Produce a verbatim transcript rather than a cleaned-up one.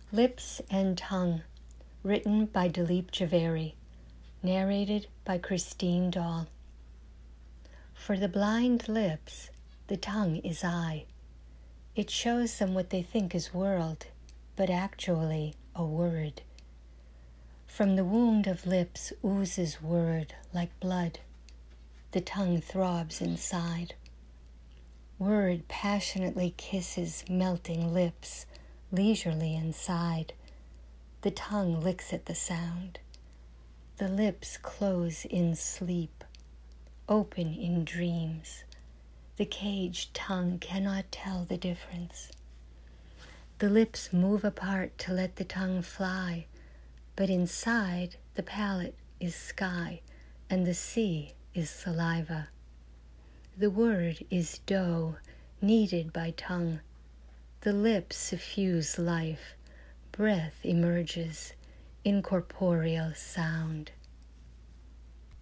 Lips and Tongue, written by Dilip Jhaveri, narrated by Christine Dahl. For the blind lips, the tongue is eye. It shows them what they think is world, but actually a word. From the wound of lips oozes word like blood. The tongue throbs inside. Word passionately kisses melting lips, leisurely inside. The tongue licks at the sound. The lips close in sleep, open in dreams. The caged tongue cannot tell the difference. The lips move apart to let the tongue fly, but inside the palate is sky, and the sea is saliva. The word is dough, kneaded by tongue. The lips suffuse life. Breath emerges, incorporeal sound.